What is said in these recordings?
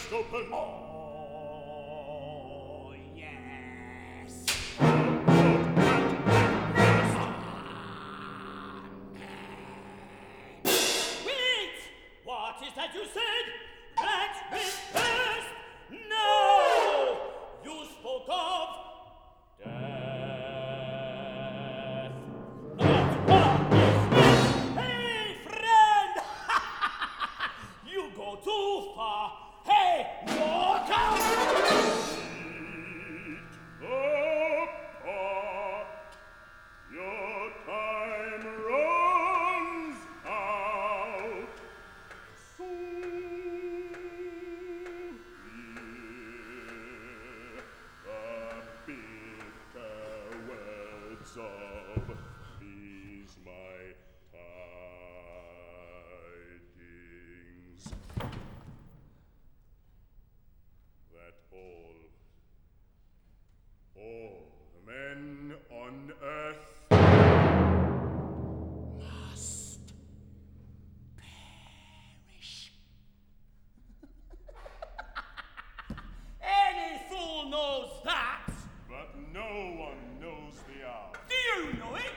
burst open. Oh, yes. Wait! What is that you said? Let me first! No! You spoke of death. Not what is this? Hey, friend! You go too far. Hey, mortal! Your time runs out. Soon hear the bitter words of these my tidings, that all men on earth Must perish. Any fool knows that. but no one knows the hour. Do you know it?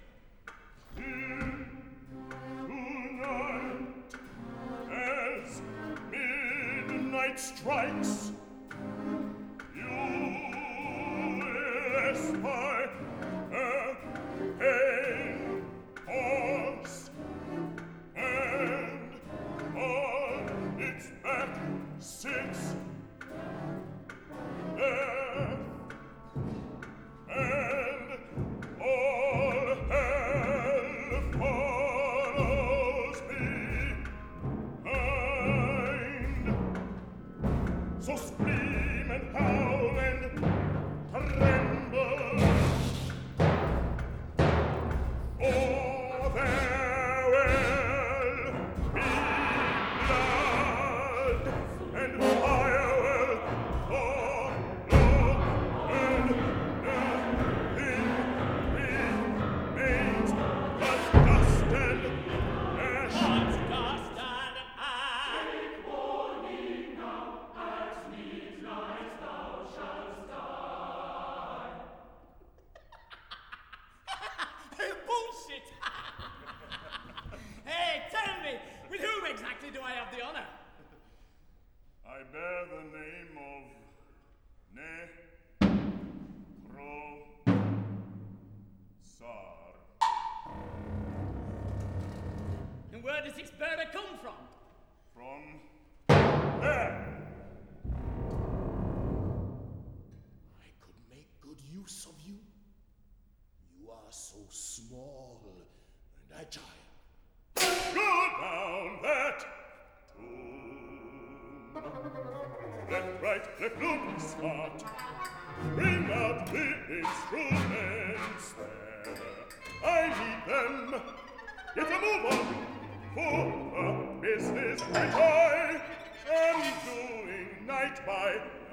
Tonight, as midnight strikes, you will espy a pale horse, and on its back sits Death, and all hell follows behind. So scream and howl and tremble, or there will be blood, and fire will follow, and nothing remains but dust and ash. What's dust and ash? Bullshit! Hey, tell me, with whom exactly do I have the honor? I bear the name of Necrosar. And where does this bearer come from? From there. I could make good use of you. You are so small and agile. Go down that tomb. Let right, let look smart. Bring out the instruments there. I need them. Get a move on. For the business which I am doing night by